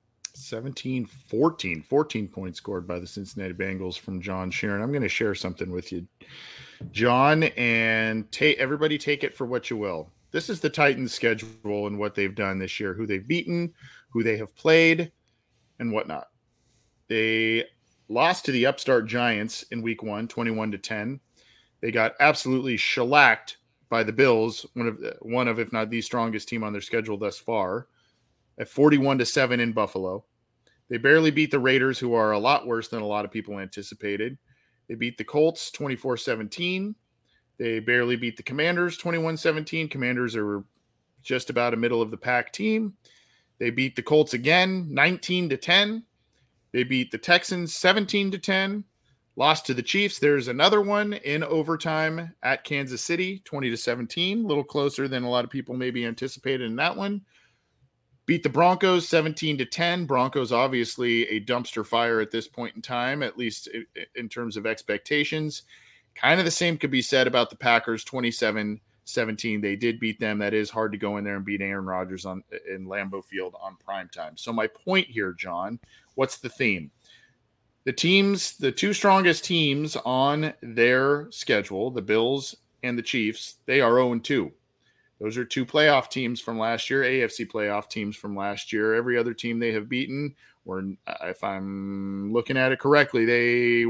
17-14, 14 points scored by the Cincinnati Bengals from John Sheeran. I'm going to share something with you, John, and everybody take it for what you will. This is the Titans' schedule and what they've done this year, who they've beaten, who they have played, and whatnot. They lost to the upstart Giants in week 1, 21-10. They got absolutely shellacked by the Bills, one of if not the strongest team on their schedule thus far, at 41-7 in Buffalo. They barely beat the Raiders, who are a lot worse than a lot of people anticipated. They beat the Colts 24-17. They barely beat the Commanders 21-17. Commanders are just about a middle of the pack team. They beat the Colts again 19-10. They beat the Texans 17-10. Lost to the Chiefs. There's another one in overtime at Kansas City, 20-17. A little closer than a lot of people maybe anticipated in that one. Beat the Broncos 17-10. Broncos obviously a dumpster fire at this point in time, at least in terms of expectations. Kind of the same could be said about the Packers 27-17. They did beat them. That is hard to go in there and beat Aaron Rodgers in Lambeau Field on primetime. So my point here, John, what's the theme? The two strongest teams on their schedule, the Bills and the Chiefs, they are 0-2. Those are 2 playoff teams from last year, AFC playoff teams from last year. Every other team they have beaten were, if I'm looking at it correctly, they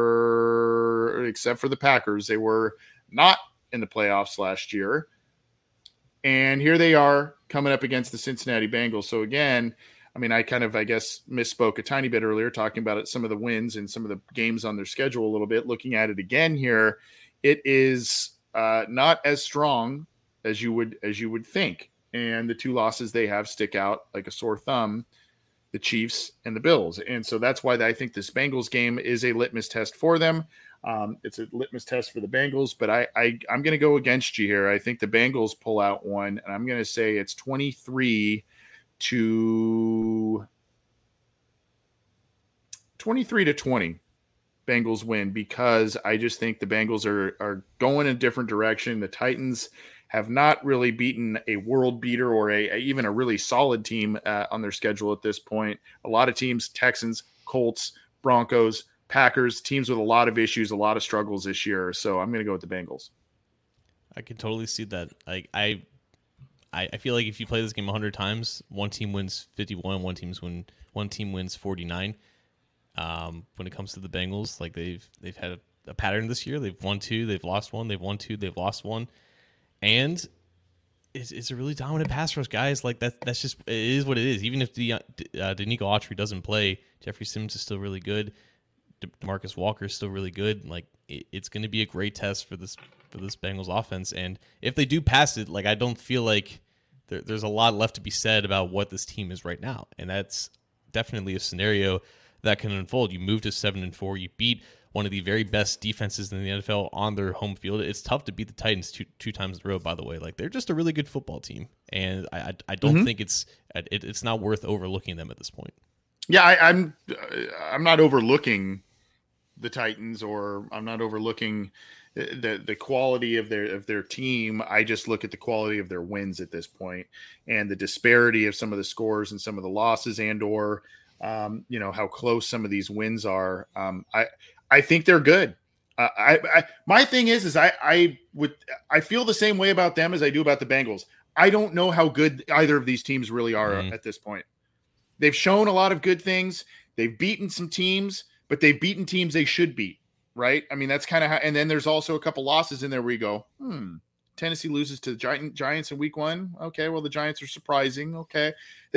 were, except for the Packers, they were not in the playoffs last year. And here they are coming up against the Cincinnati Bengals. So again, I mean, I guess, misspoke a tiny bit earlier talking about some of the wins and some of the games on their schedule a little bit. Looking at it again here, it is not as strong as you would think. And the 2 losses they have stick out like a sore thumb, the Chiefs and the Bills. And so that's why I think this Bengals game is a litmus test for them. It's a litmus test for the Bengals, but I'm going to go against you here. I think the Bengals pull out one, and I'm going to say it's 23-20 Bengals win, because I just think the Bengals are going a different direction. The Titans have not really beaten a world beater or even a really solid team on their schedule at this point. A lot of teams, Texans, Colts, Broncos, Packers, teams with a lot of issues, a lot of struggles this year. So I'm going to go with the Bengals. I can totally see that. I feel like if you play this game 100 times, one team wins 51, one team wins 49. When it comes to the Bengals, like they've had a pattern this year. They've won 2, they've lost 1, they've won 2, they've lost 1. And it's a really dominant pass rush, guys. Like that's just, it is what it is. Even if Denico Autry doesn't play, Jeffrey Simmons is still really good. DeMarcus Walker is still really good. Like it's going to be a great test for this Bengals offense. And if they do pass it, like I don't feel like there's a lot left to be said about what this team is right now, and that's definitely a scenario that can unfold. You move to 7-4, you beat one of the very best defenses in the NFL on their home field. It's tough to beat the Titans two times in a row, by the way. Like, they're just a really good football team, and I don't think it's not worth overlooking them at this point. Yeah, I'm not overlooking the Titans, or I'm not overlooking the quality of their team. I just look at the quality of their wins at this point, and the disparity of some of the scores and some of the losses, and or how close some of these wins are. I think they're good. My thing is I feel the same way about them as I do about the Bengals. I don't know how good either of these teams really are at this point. They've shown a lot of good things. They've beaten some teams, but they've beaten teams they should beat, right? I mean, that's kind of how, and then there's also a couple losses in there where you go, Tennessee loses to the Giants in week 1. Okay, well, the Giants are surprising. Okay.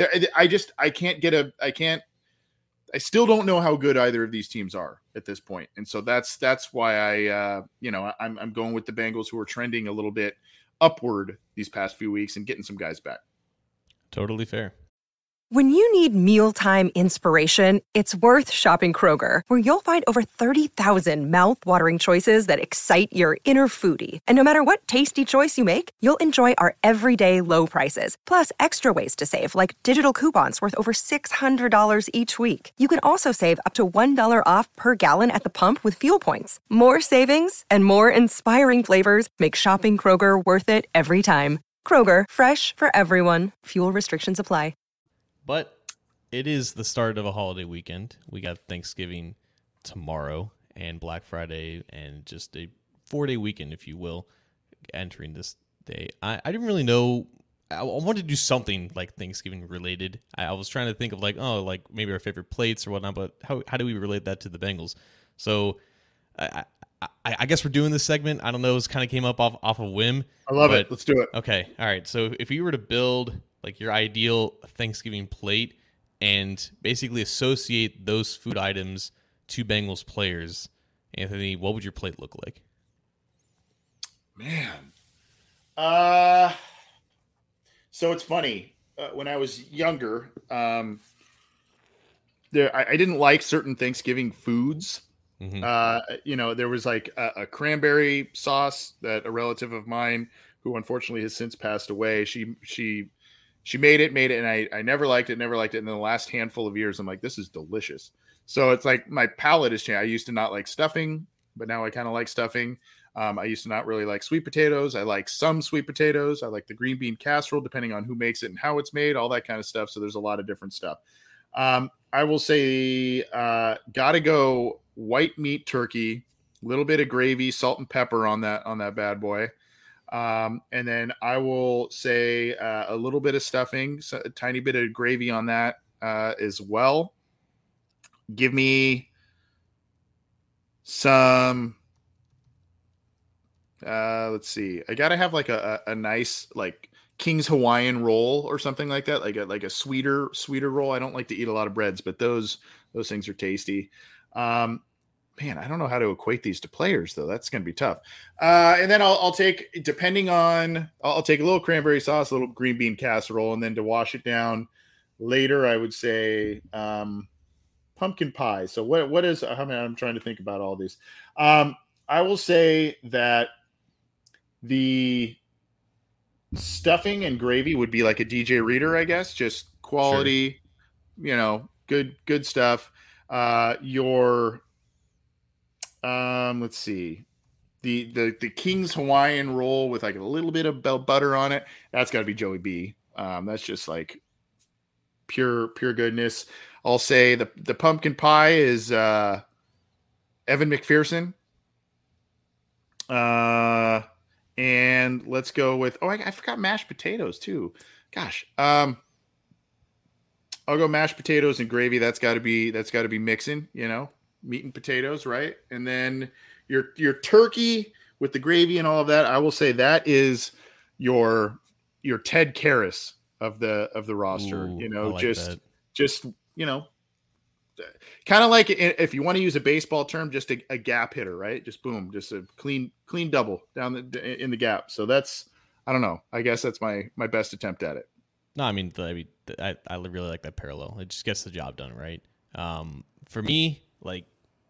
I still don't know how good either of these teams are at this point. And so that's why I'm going with the Bengals, who are trending a little bit upward these past few weeks and getting some guys back. Totally fair. When you need mealtime inspiration, it's worth shopping Kroger, where you'll find over 30,000 mouth-watering choices that excite your inner foodie. And no matter what tasty choice you make, you'll enjoy our everyday low prices, plus extra ways to save, like digital coupons worth over $600 each week. You can also save up to $1 off per gallon at the pump with fuel points. More savings and more inspiring flavors make shopping Kroger worth it every time. Kroger, fresh for everyone. Fuel restrictions apply. But it is the start of a holiday weekend. We got Thanksgiving tomorrow and Black Friday, and just a 4-day weekend, if you will, entering this day. I didn't really know. I wanted to do something like Thanksgiving related. I was trying to think of like maybe our favorite plates or whatnot, but how do we relate that to the Bengals? So I guess we're doing this segment. I don't know. It kind of came up off a whim. I love it. Let's do it. Okay. All right. So if you were to build like your ideal Thanksgiving plate and basically associate those food items to Bengals players, Anthony, what would your plate look like? Man. So it's funny. When I was younger, I didn't like certain Thanksgiving foods. Mm-hmm. There was like a cranberry sauce that a relative of mine, who unfortunately has since passed away, she made it, and I never liked it. And in the last handful of years, I'm like, this is delicious. So it's like my palate has changed. I used to not like stuffing, but now I kind of like stuffing. I used to not really like sweet potatoes. I like some sweet potatoes. I like the green bean casserole, depending on who makes it and how it's made, all that kind of stuff. So there's a lot of different stuff. I will say, gotta go white meat turkey, a little bit of gravy, salt and pepper on that bad boy. And then I will say a little bit of stuffing, so a tiny bit of gravy on that as well. Give me some, let's see. I got to have like a nice like King's Hawaiian roll or something like that, like a sweeter roll. I don't like to eat a lot of breads, but those things are tasty. Man, I don't know how to equate these to players, though. That's going to be tough. And then I'll take a little cranberry sauce, a little green bean casserole, and then to wash it down later, I would say pumpkin pie. So what is? I'm trying to think about all these. I will say that the stuffing and gravy would be like a DJ Reader, I guess, just quality, sure. Good stuff. Let's see, the King's Hawaiian roll with like a little bit of butter on it. That's got to be Joey B. That's just like pure goodness. I'll say the pumpkin pie is Evan McPherson. And let's go with I forgot mashed potatoes too. Gosh, I'll go mashed potatoes and gravy. That's got to be mixing. Meat and potatoes, right? And then your turkey with the gravy and all of that. I will say that is your Ted Karras of the roster. Ooh, I like that. just kind of like if you want to use a baseball term, just a gap hitter, right? Just boom, just a clean double down in the gap. So that's, I don't know. I guess that's my best attempt at it. No, I mean, I really like that parallel. It just gets the job done, right? For me, like,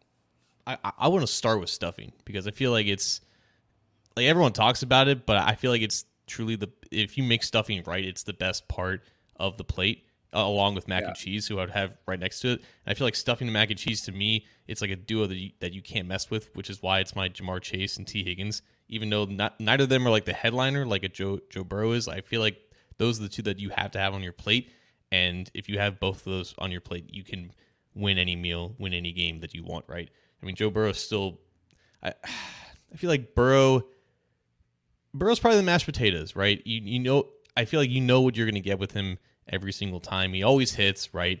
I want to start with stuffing because I feel like it's like everyone talks about it, but I feel like it's truly if you make stuffing right, it's the best part of the plate, along with mac and cheese, who I would have right next to it. And I feel like stuffing and mac and cheese, to me, it's like a duo that you can't mess with, which is why it's my Jamar Chase and T. Higgins. Even though neither of them are like the headliner, like a Joe Burrow is, I feel like those are the two that you have to have on your plate. And if you have both of those on your plate, you can win any meal, win any game that you want, right? I mean, Joe Burrow still, I feel like Burrow's probably the mashed potatoes, right? You know, I feel like you know what you're going to get with him every single time. He always hits, right?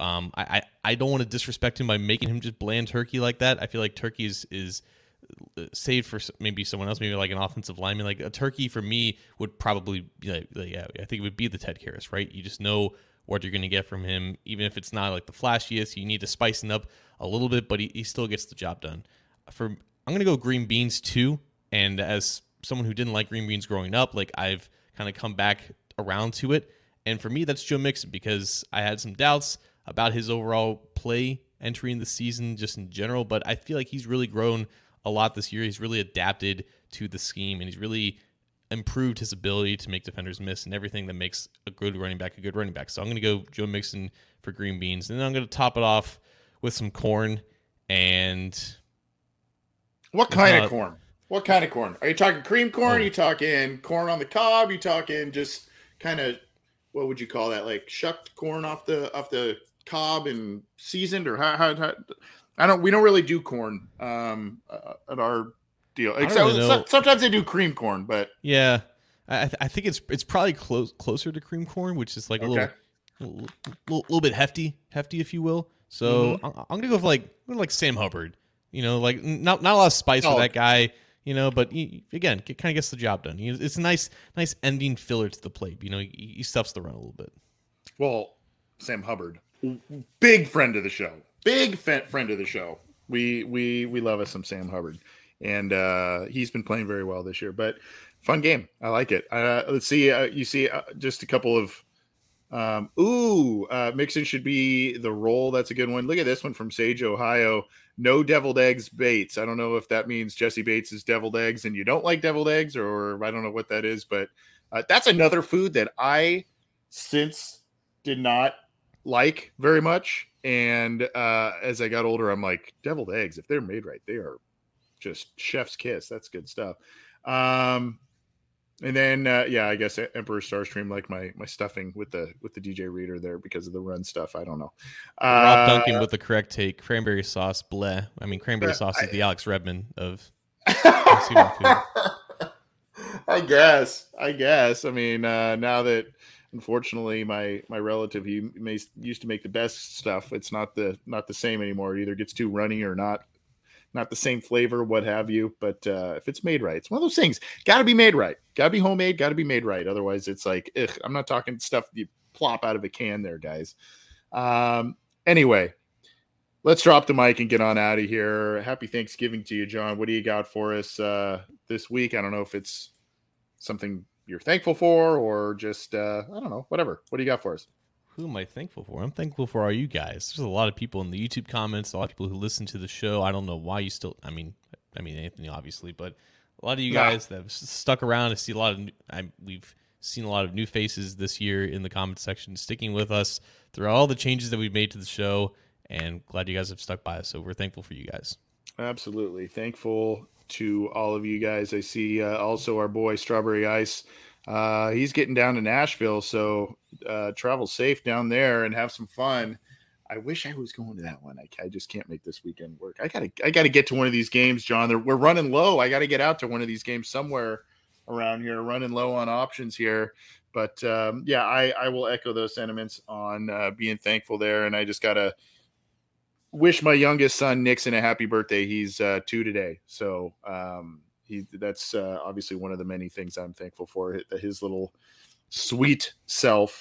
I don't want to disrespect him by making him just bland turkey like that. I feel like turkey is saved for maybe someone else, maybe like an offensive lineman. Like a turkey for me would probably be I think it would be the Ted Karras, right? You just know what you're going to get from him, even if it's not like the flashiest. You need to spice it up a little bit, but he still gets the job done. I'm going to go green beans too, and as someone who didn't like green beans growing up, like I've kind of come back around to it. And for me, that's Joe Mixon, because I had some doubts about his overall play entering the season just in general, but I feel like he's really grown a lot this year. He's really adapted to the scheme, and he's really improved his ability to make defenders miss and everything that makes a good running back a good running back. So I'm going to go Joe Mixon for green beans, and then I'm going to top it off with some corn. And what kind of corn? What kind of corn? Are you talking cream corn? Are you talking corn on the cob? Are you talking just kind of, what would you call that? Like shucked corn off the cob and seasoned, or how we don't really do corn at our deal. Sometimes they do cream corn, but yeah, I think it's probably closer to cream corn, which is like a little bit hefty, if you will. So I'm gonna go for like Sam Hubbard. You know, like not a lot of spice with that guy. You know, but again, it kind of gets the job done. It's a nice ending filler to the plate. You know, he stuffs the run a little bit. Well, Sam Hubbard, big friend of the show. Big friend of the show. We love us some Sam Hubbard, and he's been playing very well this year. But fun game, I like it. Let's see. You see just a couple of. Mixon should be the roll. That's a good one. Look at this one from Sage, Ohio. No deviled eggs Bates. I don't know if that means Jesse Bates is deviled eggs and you don't like deviled eggs, or I don't know what that is. But that's another food that I since did not like very much. And as I got older, I'm like, deviled eggs, if they're made right, they are just chef's kiss. That's good stuff. And then, I guess Emperor Starstream, like my stuffing with the DJ Reader there because of the run stuff. I don't know. Rob Duncan with the correct take. Cranberry sauce, bleh. I mean, cranberry sauce is the Alex Redmond of food. I guess. I mean, now that unfortunately my relative, he used to make the best stuff. It's not the same anymore. It either gets too runny or not the same flavor, what have you. But if it's made right, it's one of those things. Got to be made right. Got to be homemade. Got to be made right. Otherwise, it's like, I'm not talking stuff you plop out of a can there, guys. Anyway, let's drop the mic and get on out of here. Happy Thanksgiving to you, John. What do you got for us this week? I don't know if it's something you're thankful for or just, I don't know, whatever. What do you got for us? Who am I thankful for? I'm thankful for all you guys. There's a lot of people in the YouTube comments, a lot of people who listen to the show. I don't know why you still, I mean Anthony, obviously, but a lot of you guys that have stuck around. We've seen a lot of new faces this year in the comment section, sticking with us through all the changes that we've made to the show, and glad you guys have stuck by us. So we're thankful for you guys. Absolutely. Thankful to all of you guys. I see also our boy Strawberry Ice. He's getting down to Nashville, so travel safe down there and have some fun. I wish I was going to that one. I just can't make this weekend work. I gotta get to one of these games, John. We're running low. I got to get out to one of these games somewhere around here. Running low on options here, but I will echo those sentiments on being thankful there. And I just gotta wish my youngest son Nixon a happy birthday. He's 2 today, so that's obviously one of the many things I'm thankful for. His little sweet self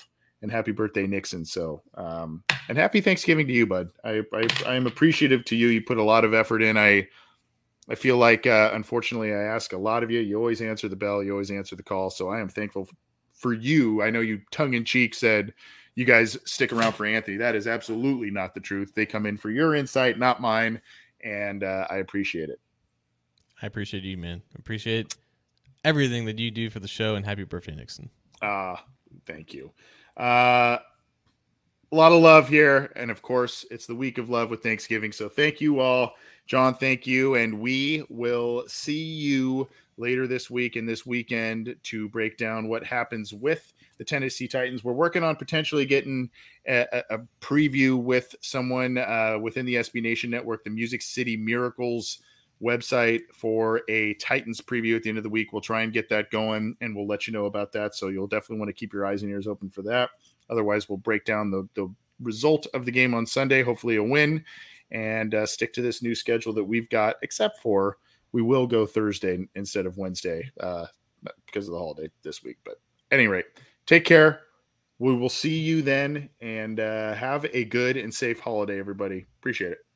and happy birthday, Nixon. So, and happy Thanksgiving to you, bud. I am appreciative to you. You put a lot of effort in. I feel like, unfortunately, I ask a lot of you. You always answer the bell. You always answer the call. So I am thankful for you. I know you tongue in cheek said you guys stick around for Anthony. That is absolutely not the truth. They come in for your insight, not mine. And I appreciate it. I appreciate you, man. Appreciate everything that you do for the show, and happy birthday, Nixon. Thank you. A lot of love here. And of course, it's the week of love with Thanksgiving. So thank you all. John, thank you. And we will see you later this week and this weekend to break down what happens with the Tennessee Titans. We're working on potentially getting a preview with someone within the SB Nation Network, the Music City Miracles website, for a Titans preview at the end of the week. We'll try and get that going, and we'll let you know about that. So you'll definitely want to keep your eyes and ears open for that. Otherwise, we'll break down the result of the game on Sunday, hopefully a win, and stick to this new schedule that we've got, except for we will go Thursday instead of Wednesday because of the holiday this week. But at any rate, take care. We will see you then, and have a good and safe holiday, everybody. Appreciate it.